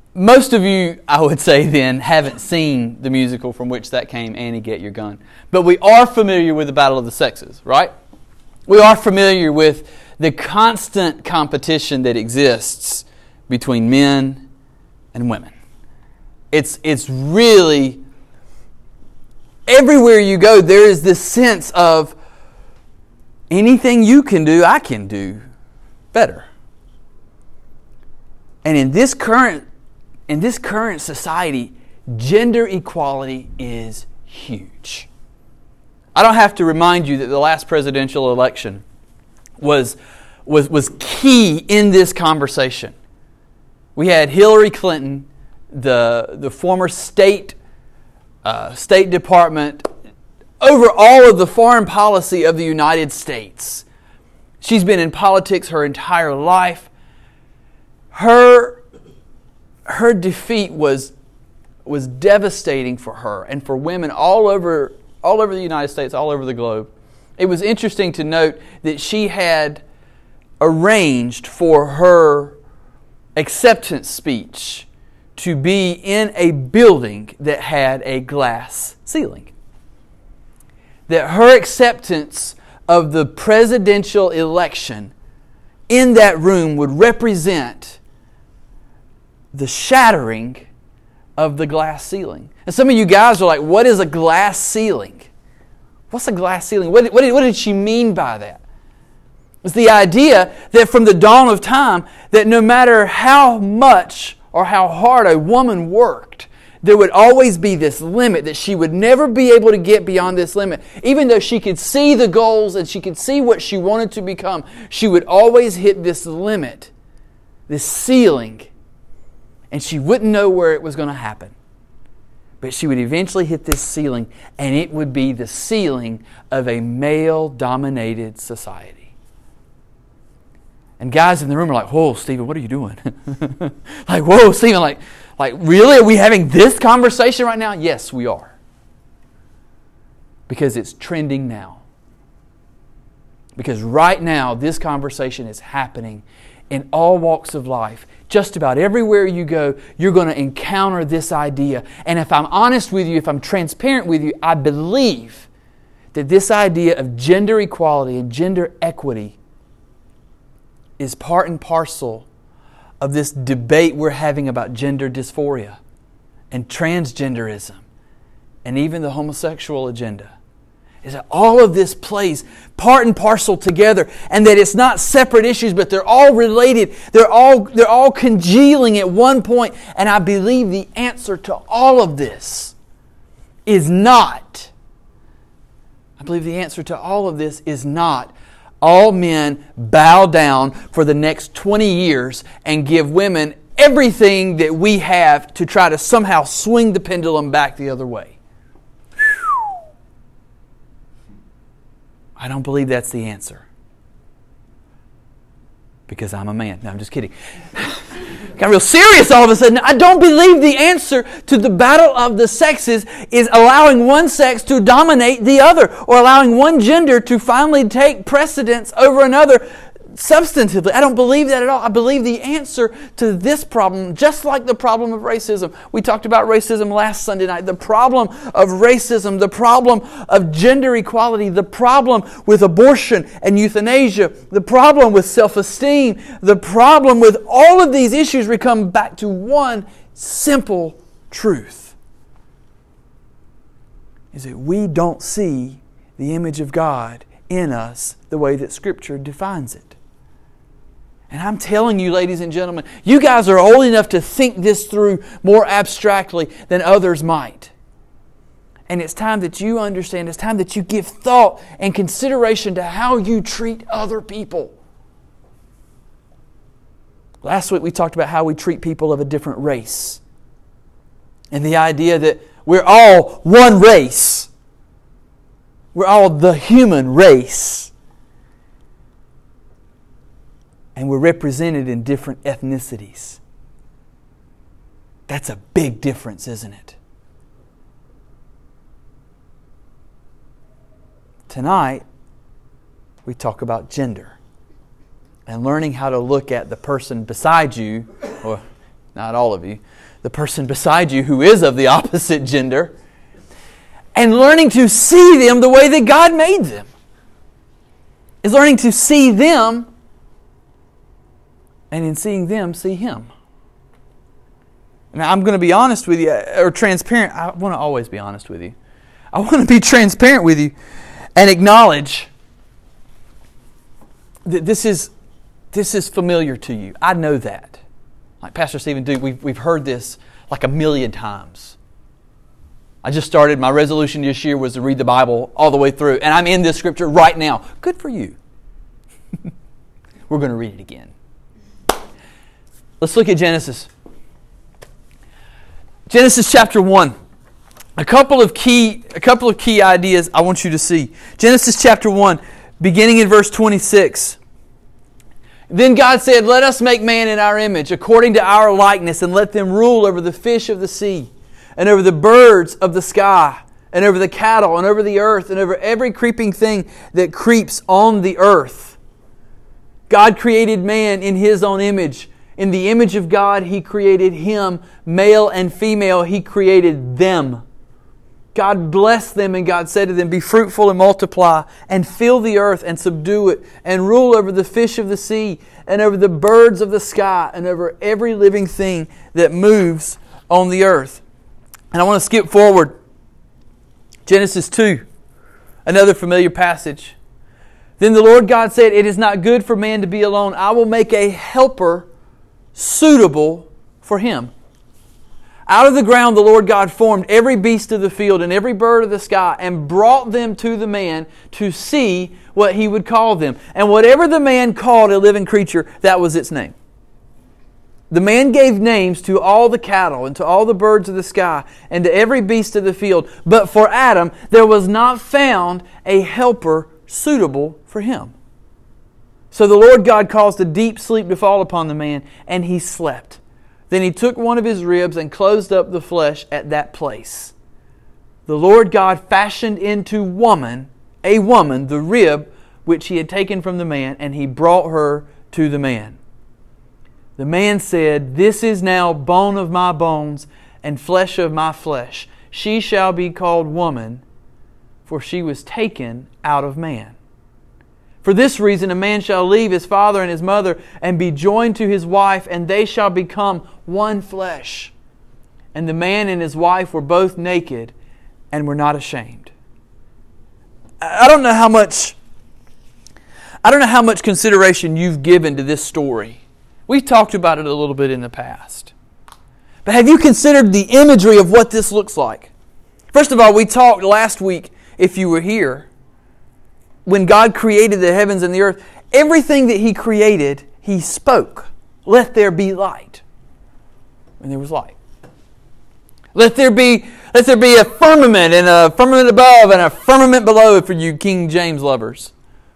most of you, I would say then, haven't seen the musical from which that came, Annie, Get Your Gun. But we are familiar with the Battle of the Sexes, right? We are familiar with the constant competition that exists between men and women. It's really, everywhere you go, there is this sense of anything you can do, I can do better. And in this current society, gender equality is huge. I don't have to remind you that the last presidential election was key in this conversation. We had Hillary Clinton, the former State Department, over all of the foreign policy of the United States. She's been in politics her entire life. Her defeat was devastating for her and for women all over the United States, all over the globe. It was interesting to note that she had arranged for her acceptance speech to be in a building that had a glass ceiling. That her acceptance of the presidential election in that room would represent the shattering of the glass ceiling. And some of you guys are like, what is a glass ceiling? What's a glass ceiling? What did she mean by that? It's the idea that from the dawn of time, that no matter how much or how hard a woman worked, there would always be this limit, that she would never be able to get beyond this limit. Even though she could see the goals and she could see what she wanted to become, she would always hit this limit, this ceiling, and she wouldn't know where it was going to happen. But she would eventually hit this ceiling, and it would be the ceiling of a male-dominated society. And guys in the room are like, whoa, Stephen, what are you doing? Like, whoa, Stephen, like really? Are we having this conversation right now? Yes, we are. Because it's trending now. Because right now, this conversation is happening in all walks of life. Just about everywhere you go, you're going to encounter this idea. And if I'm honest with you, if I'm transparent with you, I believe that this idea of gender equality and gender equity is part and parcel of this debate we're having about gender dysphoria and transgenderism and even the homosexual agenda. Is that all of this plays part and parcel together, and that it's not separate issues, but they're all related. They're all congealing at one point. And I believe the answer to all of this is not. I believe the answer to all of this is not all men bow down for the next 20 years and give women everything that we have to try to somehow swing the pendulum back the other way. I don't believe that's the answer. Because I'm a man. No, I'm just kidding. Got real serious all of a sudden. I don't believe the answer to the battle of the sexes is allowing one sex to dominate the other, or allowing one gender to finally take precedence over another substantively. I don't believe that at all. I believe the answer to this problem, just like the problem of racism. We talked about racism last Sunday night. The problem of racism, the problem of gender equality, the problem with abortion and euthanasia, the problem with self-esteem, the problem with all of these issues, we come back to one simple truth. Is that we don't see the image of God in us the way that Scripture defines it. And I'm telling you, ladies and gentlemen, you guys are old enough to think this through more abstractly than others might. And it's time that you understand, it's time that you give thought and consideration to how you treat other people. Last week we talked about how we treat people of a different race. And the idea that we're all one race. We're all the human race. And we're represented in different ethnicities. That's a big difference, isn't it? Tonight, we talk about gender and learning how to look at the person beside you, or not all of you, the person beside you who is of the opposite gender, and learning to see them the way that God made them. Is learning to see them, and in seeing them, see Him. Now, I'm going to be honest with you, or transparent. I want to always be honest with you. I want to be transparent with you and acknowledge that this is familiar to you. I know that. Like Pastor Stephen Duke, we've heard this like 1,000,000 times. I just started, my resolution this year was to read the Bible all the way through, and I'm in this scripture right now. Good for you. We're going to read it again. Let's look at Genesis. Genesis chapter 1. A couple of key ideas I want you to see. Genesis chapter 1, beginning in verse 26. Then God said, "Let us make man in our image, according to our likeness, and let them rule over the fish of the sea, and over the birds of the sky, and over the cattle, and over the earth, and over every creeping thing that creeps on the earth." God created man in His own image. In the image of God, He created him. Male and female, He created them. God blessed them, and God said to them, "Be fruitful and multiply, and fill the earth and subdue it, and rule over the fish of the sea, and over the birds of the sky, and over every living thing that moves on the earth." And I want to skip forward. Genesis 2, another familiar passage. Then the Lord God said, "It is not good for man to be alone. I will make a helper suitable for him." Out of the ground the Lord God formed every beast of the field and every bird of the sky, and brought them to the man to see what he would call them. And whatever the man called a living creature, that was its name. The man gave names to all the cattle and to all the birds of the sky and to every beast of the field. But for Adam there was not found a helper suitable for him. So the Lord God caused a deep sleep to fall upon the man, and he slept. Then He took one of his ribs and closed up the flesh at that place. The Lord God fashioned into a woman, the rib which He had taken from the man, and He brought her to the man. The man said, "This is now bone of my bones and flesh of my flesh. She shall be called woman, for she was taken out of man. For this reason a man shall leave his father and his mother and be joined to his wife, and they shall become one flesh. And the man and his wife were both naked and were not ashamed." I don't know how much consideration you've given to this story. We've talked about it a little bit in the past. But have you considered the imagery of what this looks like? First of all, we talked last week, if you were here, when God created the heavens and the earth, everything that He created, He spoke, "Let there be light." And there was light. Let there be a firmament, and a firmament above and a firmament below, for you King James lovers.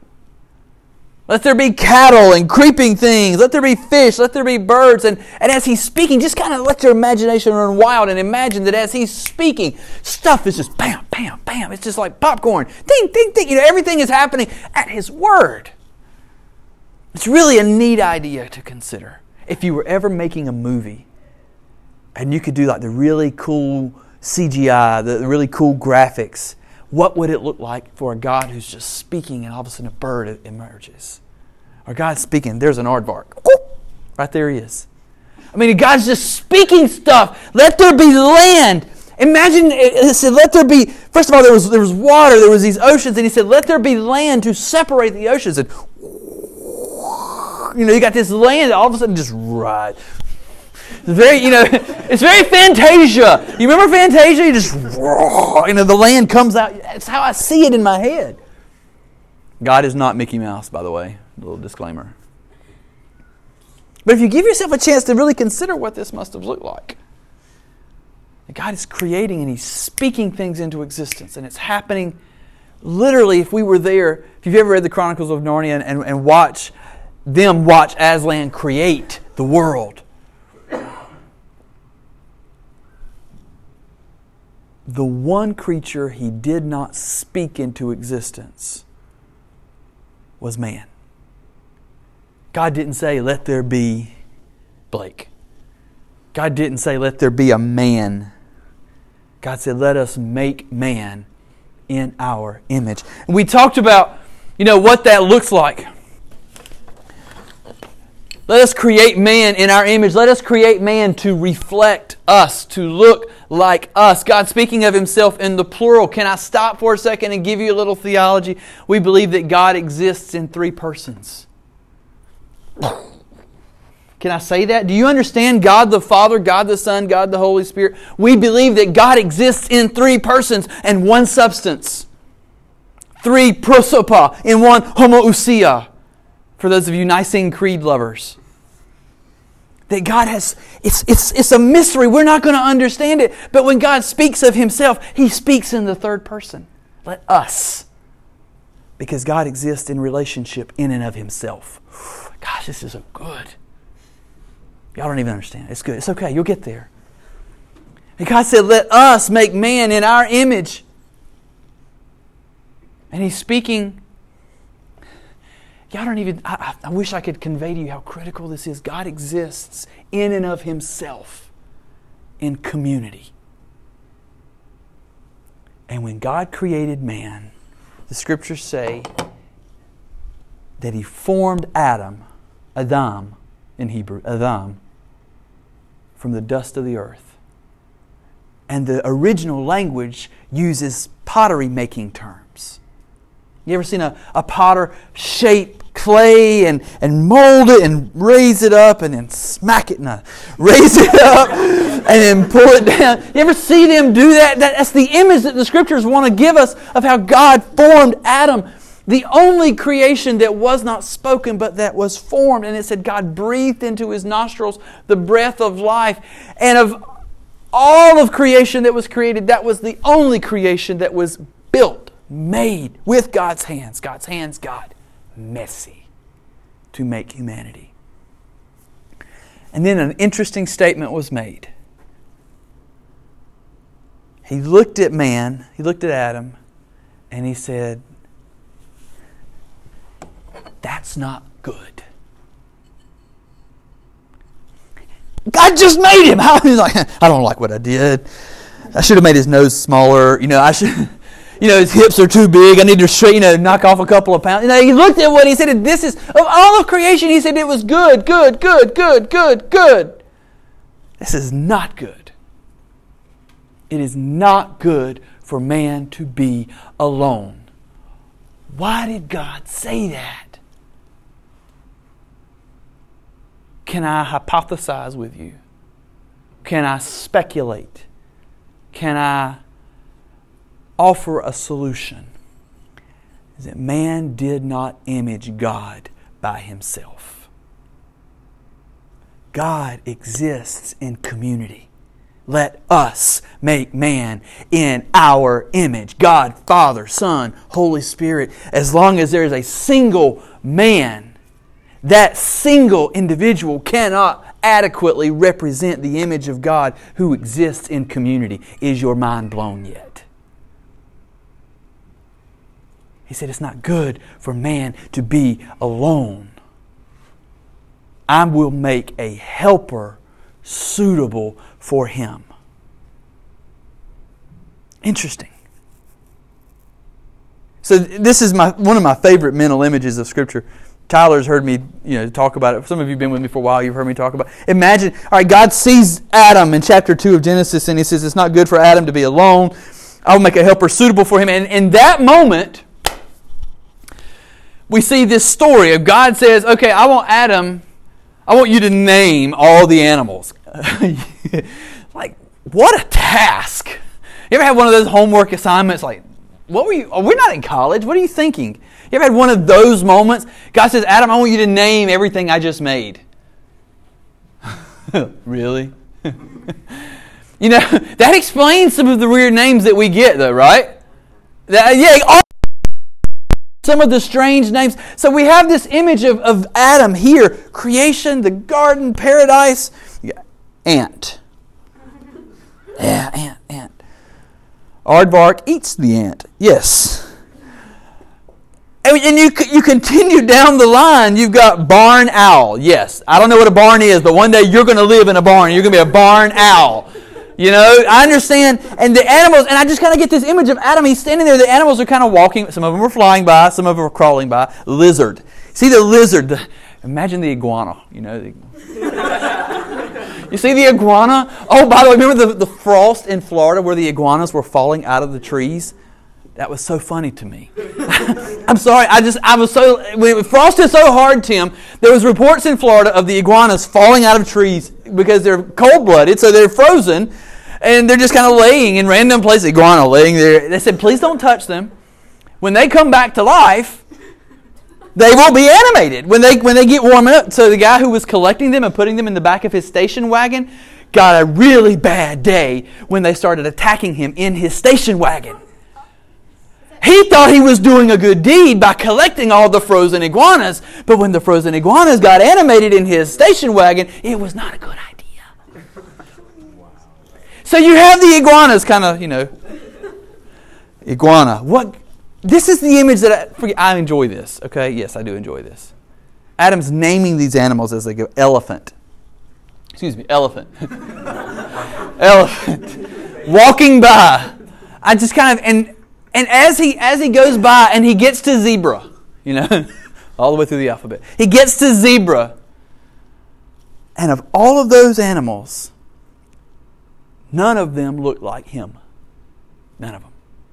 Let there be cattle and creeping things. Let there be fish. Let there be birds. And as He's speaking, just kind of let your imagination run wild and imagine that as He's speaking, stuff is just bam, bam, bam. It's just like popcorn. Ding, ding, ding. Everything is happening at His word. It's really a neat idea to consider. If you were ever making a movie and you could do like the really cool CGI, the really cool graphics, what would it look like for a God who's just speaking and all of a sudden a bird emerges? Or God's speaking, there's an aardvark. Right there He is. I mean, God's just speaking stuff. Let there be land. Imagine, it said, let there be, first of all, there was water, there was these oceans, and He said, let there be land to separate the oceans. And you got this land that all of a sudden just rides. It's very Fantasia. You remember Fantasia? You just, the land comes out. That's how I see it in my head. God is not Mickey Mouse, by the way. A little disclaimer. But if you give yourself a chance to really consider what this must have looked like. God is creating and He's speaking things into existence. And it's happening literally, if we were there, if you've ever read the Chronicles of Narnia and watch Aslan create the world. The one creature He did not speak into existence was man. God didn't say, "Let there be Blake." God didn't say, let there be a man. God said, let us make man in our image. And we talked about, what that looks like. Let us create man in our image. Let us create man to reflect us, to look like us. God speaking of Himself in the plural. Can I stop for a second and give you a little theology? We believe that God exists in 3 persons. Can I say that? Do you understand God the Father, God the Son, God the Holy Spirit? We believe that God exists in 3 persons and 1 substance. 3 prosopa in 1 homoousia. For those of you Nicene Creed lovers. That God has, it's a mystery. We're not going to understand it. But when God speaks of Himself, He speaks in the 3rd person. Let us. Because God exists in relationship in and of Himself. Gosh, this is so good. Y'all don't even understand. It's good. It's okay. You'll get there. And God said, let us make man in our image. And He's speaking. Y'all don't even, I wish I could convey to you how critical this is. God exists in and of Himself in community. And when God created man, the Scriptures say that He formed Adam in Hebrew, Adam, from the dust of the earth. And the original language uses pottery making terms. You ever seen a potter shape clay and mold it and raise it up and then smack it and raise it up and then pull it down? You ever see them do that? That's the image that the Scriptures want to give us of how God formed Adam. The only creation that was not spoken but that was formed. And it said God breathed into his nostrils the breath of life. And of all of creation that was created, that was the only creation that was built, made with God's hands. God's hands, God, messy to make humanity. And then an interesting statement was made. He looked at man, he looked at Adam, and he said, that's not good. God just made him. He's like, I don't like what I did. I should have made his nose smaller. His hips are too big. I need to knock off a couple of pounds. He looked at what he said, and this is, of all of creation, he said it was good, good, good, good, good, good. This is not good. It is not good for man to be alone. Why did God say that? Can I hypothesize with you? Can I speculate? Can I offer a solution? Is that man did not image God by himself. God exists in community. Let us make man in our image. God, Father, Son, Holy Spirit. As long as there is a single man, that single individual cannot adequately represent the image of God who exists in community. Is your mind blown yet? He said it's not good for man to be alone. I will make a helper suitable for him. Interesting. So this is one of my favorite mental images of Scripture. Tyler's heard me, talk about it. Some of you have been with me for a while. You've heard me talk about it. Imagine, all right, God sees Adam in chapter 2 of Genesis, and He says it's not good for Adam to be alone. I will make a helper suitable for him. And in that moment, we see this story of God says, okay, I want you to name all the animals. Like, what a task. You ever had one of those homework assignments like, we're not in college. What are you thinking? You ever had one of those moments? God says, Adam, I want you to name everything I just made. Really? That explains some of the weird names that we get, though, right? Some of the strange names. So we have this image of Adam here. Creation, the garden, paradise. Ant. Yeah, ant. Aardvark eats the ant. Yes. And And you continue down the line. You've got barn owl. Yes, I don't know what a barn is, but one day you're going to live in a barn. You're going to be a barn owl. You know, I understand. And the animals, and I just kind of get this image of Adam. He's standing there. The animals are kind of walking. Some of them are flying by. Some of them are crawling by. Lizard. See the lizard. Imagine the iguana. You know. You see the iguana? Oh, by the way, remember the frost in Florida where the iguanas were falling out of the trees? That was so funny to me. I'm sorry. When it frosted so hard, Tim, there was reports in Florida of the iguanas falling out of trees because they're cold-blooded, so they're frozen, and they're just kind of laying in random places. Iguana laying there. They said, please don't touch them. When they come back to life, they will be animated when they get warm up. So the guy who was collecting them and putting them in the back of his station wagon got a really bad day when they started attacking him in his station wagon. He thought he was doing a good deed by collecting all the frozen iguanas, but when the frozen iguanas got animated in his station wagon, it was not a good idea. So you have the iguanas kind of, iguana. What? This is the image that I enjoy this, okay? Yes, I do enjoy this. Adam's naming these animals as they go. Elephant. Excuse me, elephant. Elephant. Walking by. I just kind of... And as he goes by and he gets to zebra, all the way through the alphabet, he gets to zebra. And of all of those animals, none of them look like him. None of them.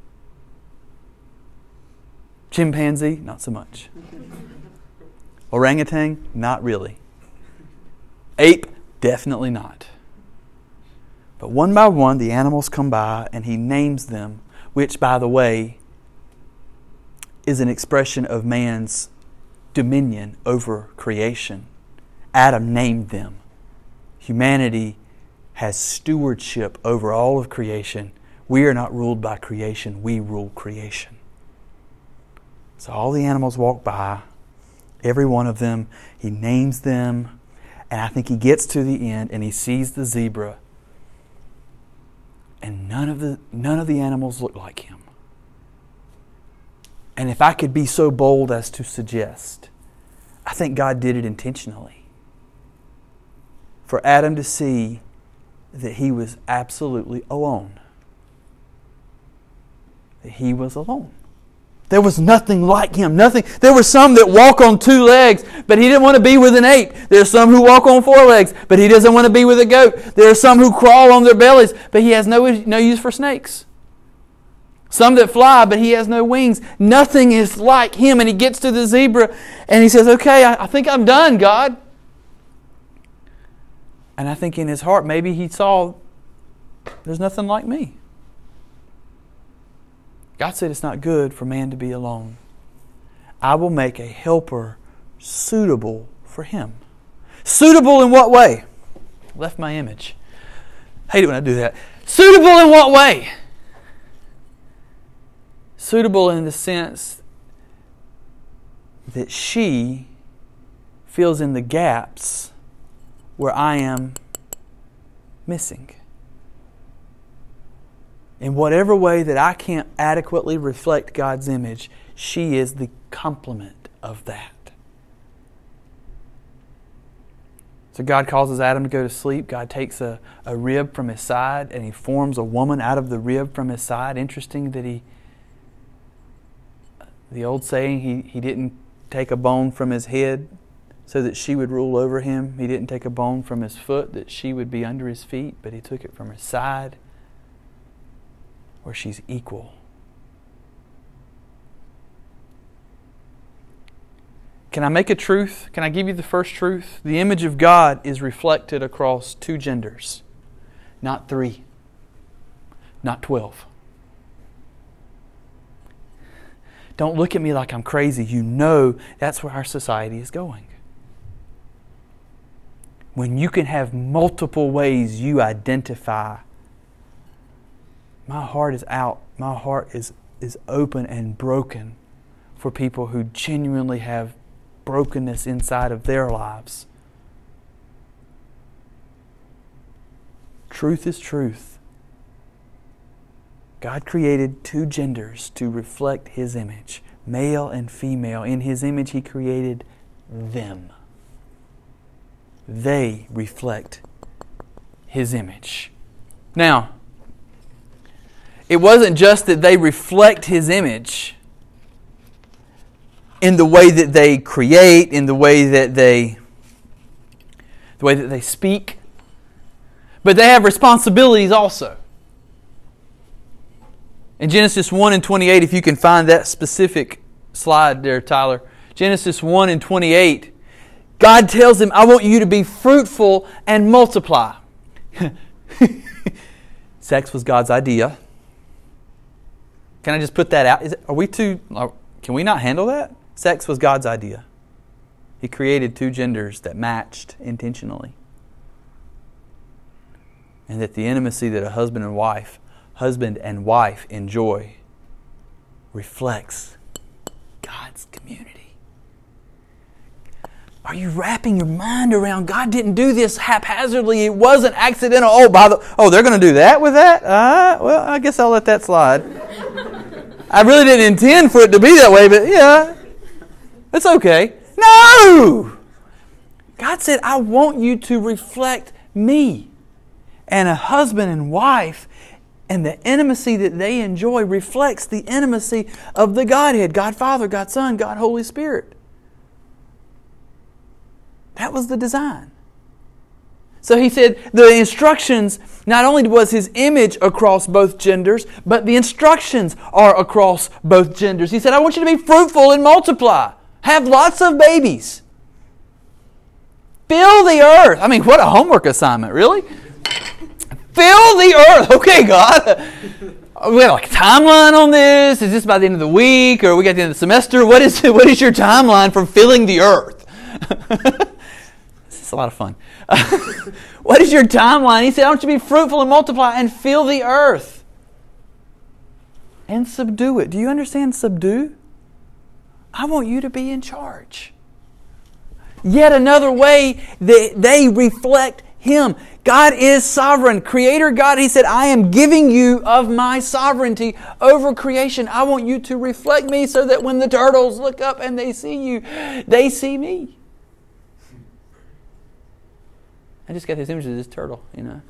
Chimpanzee, not so much. Orangutan, not really. Ape, definitely not. But one by one, the animals come by and he names them, which, by the way, is an expression of man's dominion over creation. Adam named them. Humanity has stewardship over all of creation. We are not ruled by creation. We rule creation. So all the animals walk by, every one of them, he names them, and I think he gets to the end and he sees the zebra. And none of the animals look like him. And if I could be so bold as to suggest, I think God did it intentionally. For Adam to see that he was absolutely alone. That he was alone. There was nothing like him. Nothing. There were some that walk on 2 legs, but he didn't want to be with an ape. There are some who walk on 4 legs, but he doesn't want to be with a goat. There are some who crawl on their bellies, but he has no use for snakes. Some that fly, but he has no wings. Nothing is like him. And he gets to the zebra and he says, okay, I think I'm done, God. And I think in his heart, maybe he saw, there's nothing like me. God said it's not good for man to be alone. I will make a helper suitable for him. Suitable in what way? Left my image. Hate it when I do that. Suitable in what way? Suitable in the sense that she fills in the gaps where I am missing. In whatever way that I can't adequately reflect God's image, she is the complement of that. So God causes Adam to go to sleep. God takes a rib from his side and he forms a woman out of the rib from his side. Interesting that the old saying, he didn't take a bone from his head so that she would rule over him. He didn't take a bone from his foot that she would be under his feet, but he took it from his side, where she's equal. Can I make a truth? Can I give you the first truth? The image of God is reflected across 2 genders, not 3, not 12. Don't look at me like I'm crazy. You know that's where our society is going. When you can have multiple ways you identify. My heart is out. My heart is open and broken for people who genuinely have brokenness inside of their lives. Truth is truth. God created 2 genders to reflect His image. Male and female, in His image He created them. They reflect His image. Now, it wasn't just that they reflect His image in the way that they create, in the way that they speak, but they have responsibilities also. In Genesis 1 and 28, if you can find that specific slide there, Tyler. Genesis 1 and 28, God tells them, I want you to be fruitful and multiply. Sex was God's idea. Can I just put that out? Can we not handle that? Sex was God's idea. He created two genders that matched intentionally. And that the intimacy that a husband and wife enjoy reflects God's community. Are you wrapping your mind around God didn't do this haphazardly? It wasn't accidental. They're going to do that with that? Well, I guess I'll let that slide. I really didn't intend for it to be that way, but yeah, it's okay. No! God said, I want you to reflect me. And a husband and wife and the intimacy that they enjoy reflects the intimacy of the Godhead. God Father, God Son, God Holy Spirit. That was the design. So He said the instructions, not only was His image across both genders, but the instructions are across both genders. He said, I want you to be fruitful and multiply. Have lots of babies. Fill the earth. I mean, what a homework assignment, really? Fill the earth. Okay, God. We have like a timeline on this. Is this by the end of the week, or we got the end of the semester? What is your timeline for filling the earth? This is a lot of fun. What is your timeline? He said, I want you to be fruitful and multiply and fill the earth. And subdue it. Do you understand subdue? I want you to be in charge. Yet another way that they reflect Him. God is sovereign. Creator God, He said, I am giving you of my sovereignty over creation. I want you to reflect me so that when the turtles look up and they see you, they see me. I just got this image of this turtle,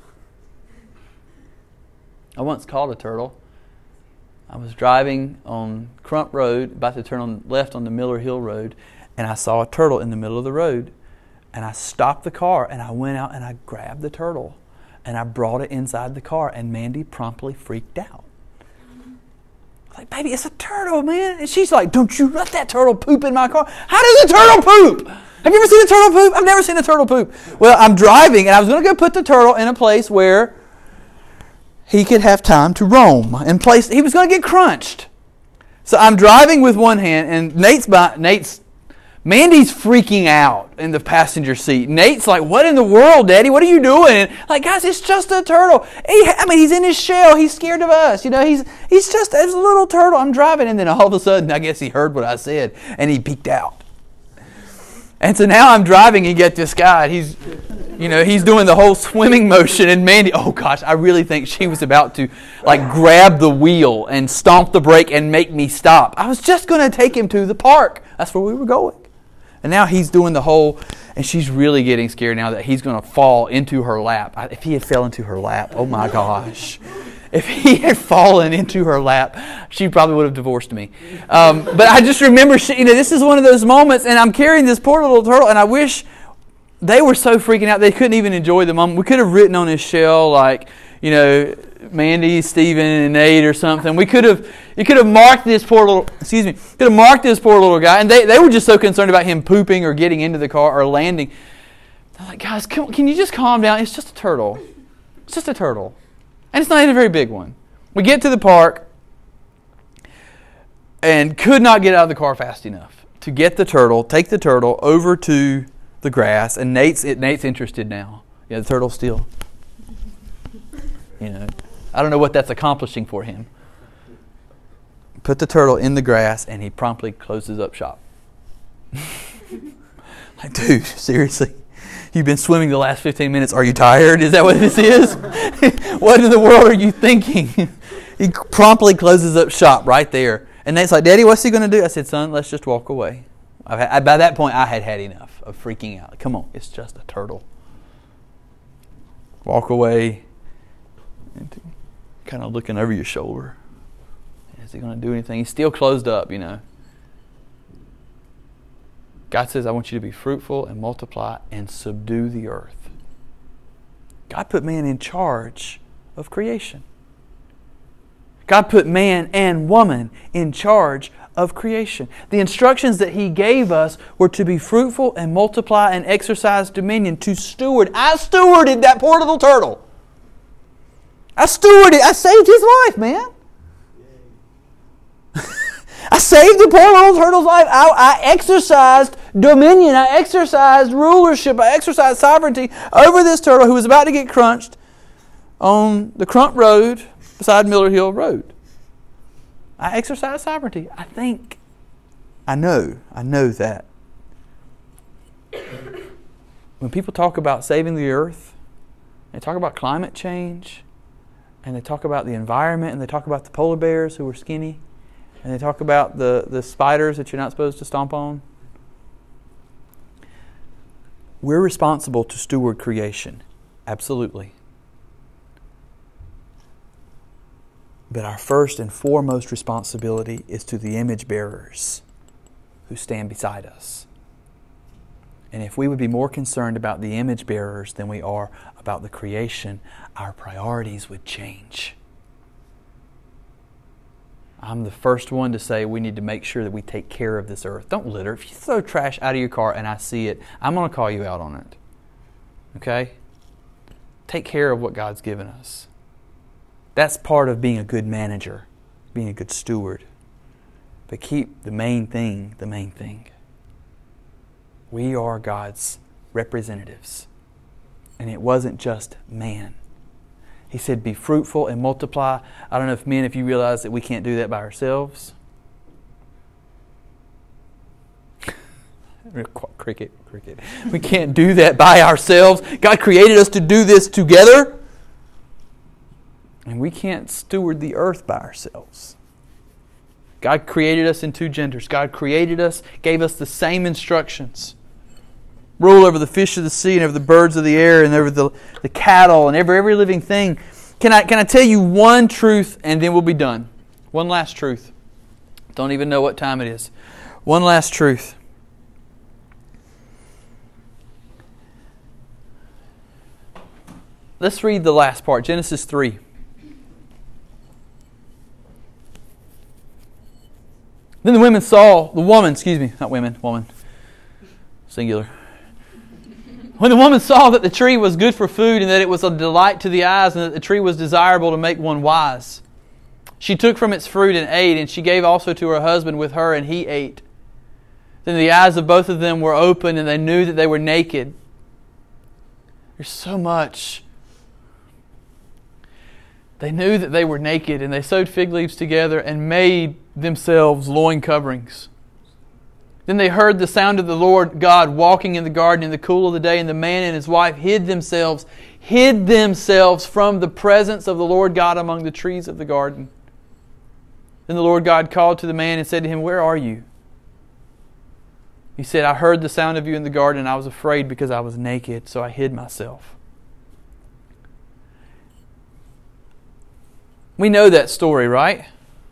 I once caught a turtle. I was driving on Crump Road, about to turn left on the Miller Hill Road, and I saw a turtle in the middle of the road. And I stopped the car, and I went out and I grabbed the turtle, and I brought it inside the car, and Mandy promptly freaked out. I was like, baby, it's a turtle, man. And she's like, don't you let that turtle poop in my car. How does a turtle poop? Have you ever seen a turtle poop? I've never seen a turtle poop. Well, I'm driving, and I was going to go put the turtle in a place where he could have time to roam. He was going to get crunched. So I'm driving with one hand, and Mandy's freaking out in the passenger seat. Nate's like, what in the world, Daddy? What are you doing? And like, guys, it's just a turtle. He's in his shell. He's scared of us. He's just a little turtle. I'm driving, and then all of a sudden, I guess he heard what I said, and he peeked out. And so now I'm driving, and get this guy. He's doing the whole swimming motion, and Mandy, oh gosh, I really think she was about to grab the wheel and stomp the brake and make me stop. I was just going to take him to the park. That's where we were going. And now he's doing the whole, and she's really getting scared now that he's going to fall into her lap. If he had fell into her lap, oh my gosh. If he had fallen into her lap, she probably would have divorced me. But I just remember, this is one of those moments, and I'm carrying this poor little turtle, and I wish they were so freaking out they couldn't even enjoy the moment. We could have written on his shell, Mandy, Stephen, and Nate or something. You could have marked this poor little, guy, and they were just so concerned about him pooping or getting into the car or landing. They're like, guys, can you just calm down? It's just a turtle. It's just a turtle. And it's not even a very big one. We get to the park and could not get out of the car fast enough to get the turtle, take the turtle over to the grass, and Nate's interested now. Yeah, the turtle's still. I don't know what that's accomplishing for him. Put the turtle in the grass, and he promptly closes up shop. Like, dude, seriously? You've been swimming the last 15 minutes. Are you tired? Is that what this is? What in the world are you thinking? He promptly closes up shop right there. And Nate's like, Daddy, what's he going to do? I said, son, let's just walk away. By that point, I had enough of freaking out. Come on, it's just a turtle. Walk away. And kind of looking over your shoulder. Is he going to do anything? He's still closed up, you know. God says, I want you to be fruitful and multiply and subdue the earth. God put man in charge of creation. God put man and woman in charge of creation. The instructions that He gave us were to be fruitful and multiply and exercise dominion, to steward. I stewarded that poor little turtle. I saved his life, man. I saved the poor little turtle's life. I exercised dominion. I exercised rulership. I exercised sovereignty over this turtle who was about to get crunched on the Crump Road beside Miller Hill Road. I exercised sovereignty. I know that. When people talk about saving the earth, they talk about climate change, and they talk about the environment, and they talk about the polar bears who were skinny, and they talk about the spiders that you're not supposed to stomp on. We're responsible to steward creation. Absolutely. But our first and foremost responsibility is to the image bearers who stand beside us. And if we would be more concerned about the image bearers than we are about the creation, our priorities would change. I'm the first one to say we need to make sure that we take care of this earth. Don't litter. If you throw trash out of your car and I see it, I'm going to call you out on it. Okay? Take care of what God's given us. That's part of being a good manager, being a good steward. But keep the main thing the main thing. We are God's representatives. And it wasn't just man. He said, be fruitful and multiply. I don't know if men, if you realize that we can't do that by ourselves. Cricket. We can't do that by ourselves. God created us to do this together. And we can't steward the earth by ourselves. God created us in two genders. God created us, gave us the same instructions. Rule over the fish of the sea and over the birds of the air and over the cattle and every living thing. Can I tell you one truth and then we'll be done? One last truth. Don't even know what time it is. One last truth. Let's read the last part, Genesis 3. Then woman, singular. When the woman saw that the tree was good for food and that it was a delight to the eyes and that the tree was desirable to make one wise, she took from its fruit and ate, and she gave also to her husband with her, and he ate. Then the eyes of both of them were opened, and they knew that they were naked. There's so much. They knew that they were naked, and they sewed fig leaves together and made themselves loin coverings. Then they heard the sound of the Lord God walking in the garden in the cool of the day, and the man and his wife hid themselves from the presence of the Lord God among the trees of the garden. Then the Lord God called to the man and said to him, "Where are you?" He said, "I heard the sound of you in the garden, and I was afraid because I was naked, so I hid myself." We know that story, right?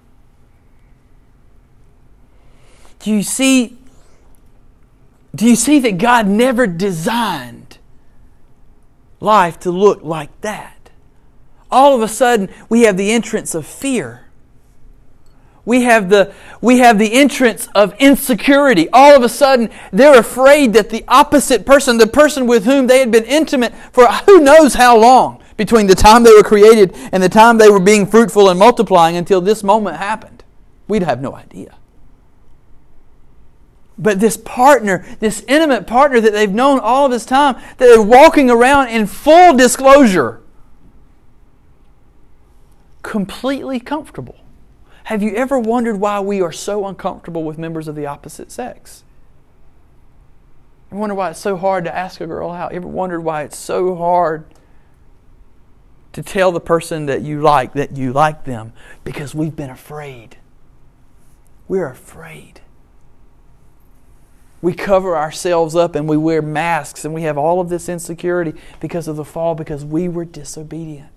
Do you see that God never designed life to look like that? All of a sudden, we have the entrance of fear. We have the entrance of insecurity. All of a sudden, they're afraid that the opposite person, the person with whom they had been intimate for who knows how long, between the time they were created and the time they were being fruitful and multiplying until this moment happened. We'd have no idea. But this partner, this intimate partner that they've known all of this time, that they're walking around in full disclosure, completely comfortable. Have you ever wondered why we are so uncomfortable with members of the opposite sex? You wonder why it's so hard to ask a girl out? You ever wondered why it's so hard to tell the person that you like them? Because we've been afraid. We're afraid. We cover ourselves up and we wear masks and we have all of this insecurity because of the fall, because we were disobedient.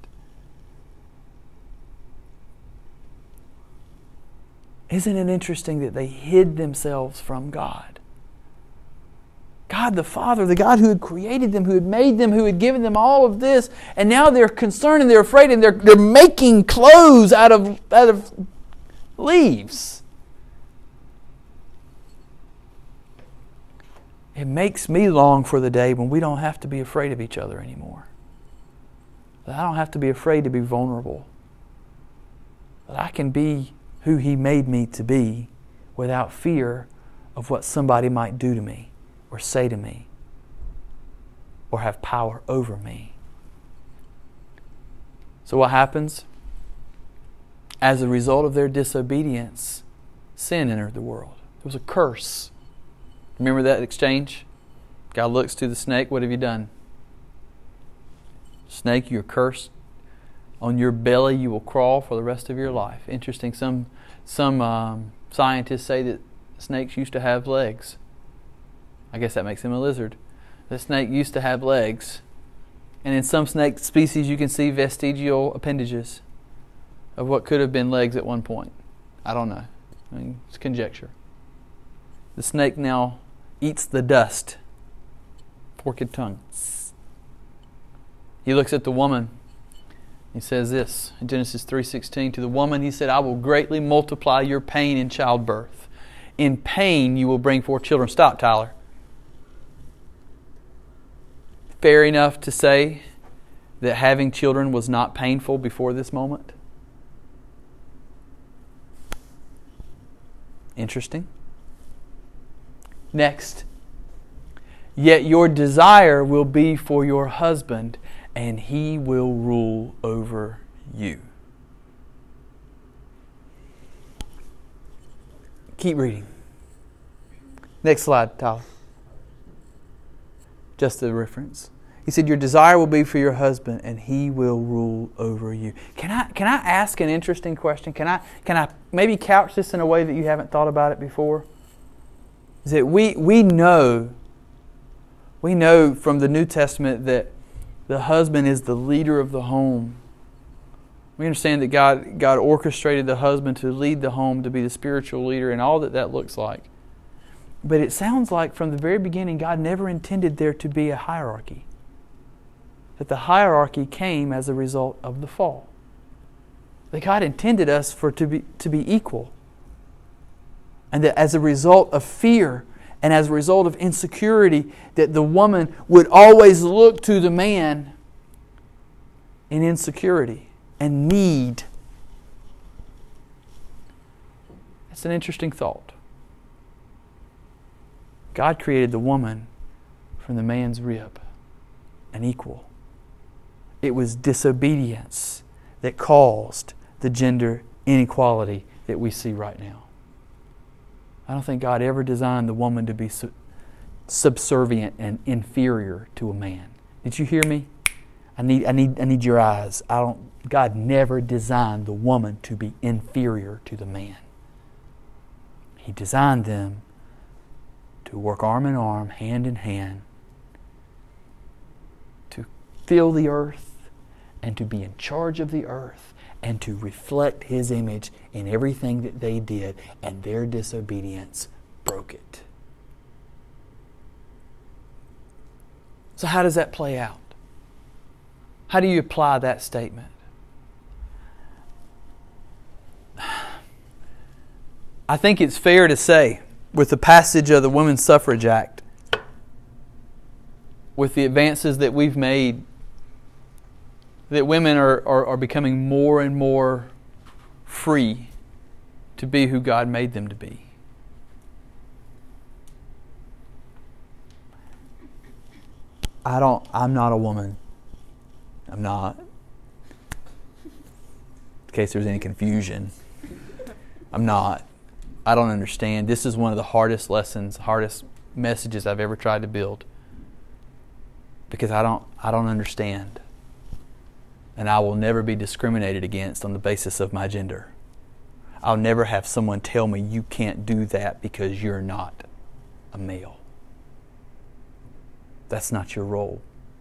Isn't it interesting that they hid themselves from God? God the Father, the God who had created them, who had made them, who had given them all of this, and now they're concerned and they're afraid and they're making clothes out of leaves. It makes me long for the day when we don't have to be afraid of each other anymore. That I don't have to be afraid to be vulnerable. That I can be who He made me to be without fear of what somebody might do to me or say to me or have power over me. So what happens? As a result of their disobedience, sin entered the world. It was a curse. Remember that exchange? God looks to the snake. What have you done? Snake, you're cursed. On your belly you will crawl for the rest of your life. Interesting. Some scientists say that snakes used to have legs. I guess that makes him a lizard. The snake used to have legs. And in some snake species you can see vestigial appendages of what could have been legs at one point. I don't know. I mean, it's conjecture. The snake now eats the dust. Forked tongue. He looks at the woman. He says this in Genesis 3:16, to the woman He said, I will greatly multiply your pain in childbirth. In pain you will bring forth children. Stop, Tyler. Fair enough to say that having children was not painful before this moment? Interesting. Next. Yet your desire will be for your husband, and he will rule over you. Keep reading. Next slide, Tyler. Just the reference. He said, your desire will be for your husband, and he will rule over you. Can I ask an interesting question? Can I maybe couch this in a way that you haven't thought about it before? Is that we know from the New Testament that the husband is the leader of the home. We understand that God orchestrated the husband to lead the home, to be the spiritual leader, and all that looks like. But it sounds like from the very beginning, God never intended there to be a hierarchy. That the hierarchy came as a result of the fall. That God intended us to be equal. And that as a result of fear and as a result of insecurity, that the woman would always look to the man in insecurity and need. It's an interesting thought. God created the woman from the man's rib, an equal. It was disobedience that caused the gender inequality that we see right now. I don't think God ever designed the woman to be subservient and inferior to a man. Did you hear me? I need your eyes. God never designed the woman to be inferior to the man. He designed them to work arm in arm, hand in hand, to fill the earth and to be in charge of the earth and to reflect His image in everything that they did, and their disobedience broke it. So how does that play out? How do you apply that statement? I think it's fair to say, with the passage of the Women's Suffrage Act, with the advances that we've made, that women are becoming more and more free to be who God made them to be. I'm not a woman. I'm not. In case there's any confusion. I'm not. I don't understand. This is one of the hardest lessons, hardest messages I've ever tried to build. Because I don't understand. And I will never be discriminated against on the basis of my gender. I'll never have someone tell me you can't do that because you're not a male. That's not your role.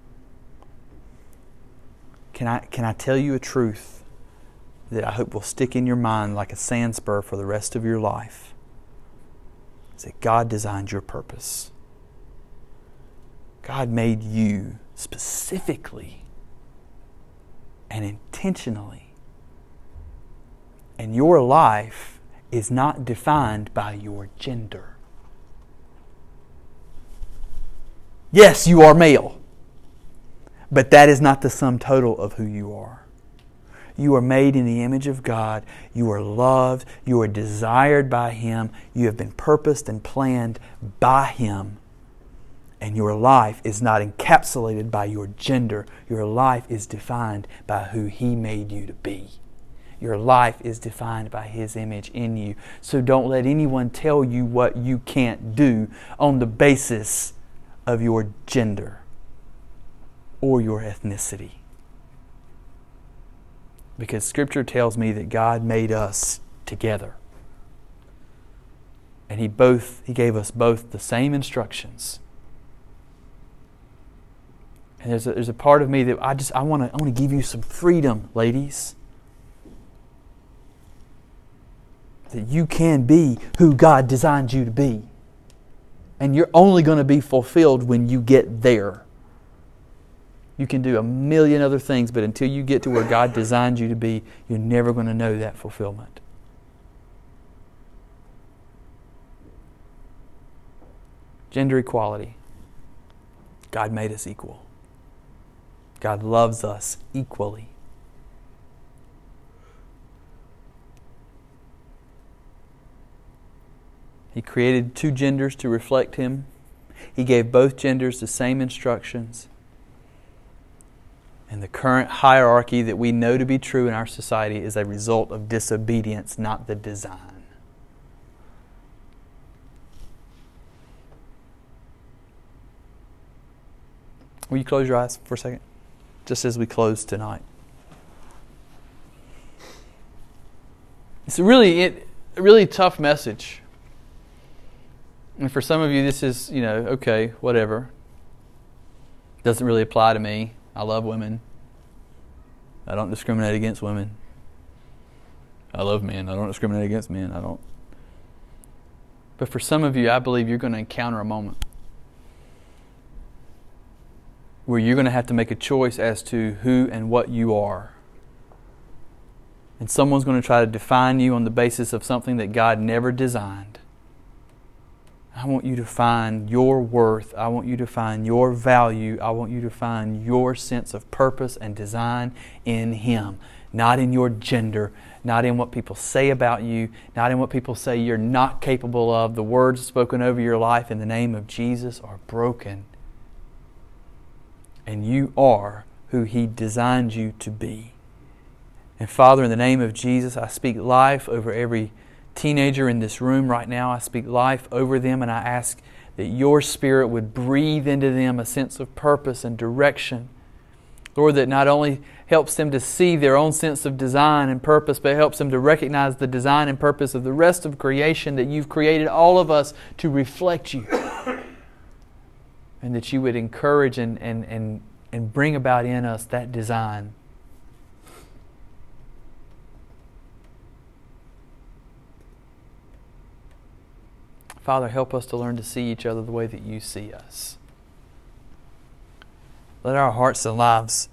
Can I tell you a truth that I hope will stick in your mind like a sand spur for the rest of your life? It's that God designed your purpose. God made you specifically and intentionally. And your life is not defined by your gender. Yes, you are male, but that is not the sum total of who you are. You are made in the image of God. You are loved. You are desired by Him. You have been purposed and planned by Him. And your life is not encapsulated by your gender. Your life is defined by who He made you to be. Your life is defined by His image in you. So don't let anyone tell you what you can't do on the basis of your gender or your ethnicity. Because Scripture tells me that God made us together. And He gave us both the same instructions. And there's a part of me that I want to give you some freedom, ladies. That you can be who God designed you to be. And you're only going to be fulfilled when you get there. You can do a million other things, but until you get to where God designed you to be, you're never going to know that fulfillment. Gender equality. God made us equal. God loves us equally. He created two genders to reflect Him. He gave both genders the same instructions. And the current hierarchy that we know to be true in our society is a result of disobedience, not the design. Will you close your eyes for a second? Just as we close tonight. It's a really tough message. And for some of you, this is, okay, whatever. Doesn't really apply to me. I love women. I don't discriminate against women. I love men. I don't discriminate against men. I don't. But for some of you, I believe you're going to encounter a moment where you're going to have to make a choice as to who and what you are. And someone's going to try to define you on the basis of something that God never designed. I want you to find your worth. I want you to find your value. I want you to find your sense of purpose and design in Him. Not in your gender, not in what people say about you, not in what people say you're not capable of. The words spoken over your life in the name of Jesus are broken. And you are who He designed you to be. And Father, in the name of Jesus, I speak life over every teenager in this room right now. I speak life over them, and I ask that Your Spirit would breathe into them a sense of purpose and direction. Lord, that not only helps them to see their own sense of design and purpose, but helps them to recognize the design and purpose of the rest of creation, that You've created all of us to reflect You. And that You would encourage and bring about in us that design. Father, help us to learn to see each other the way that You see us. Let our hearts and lives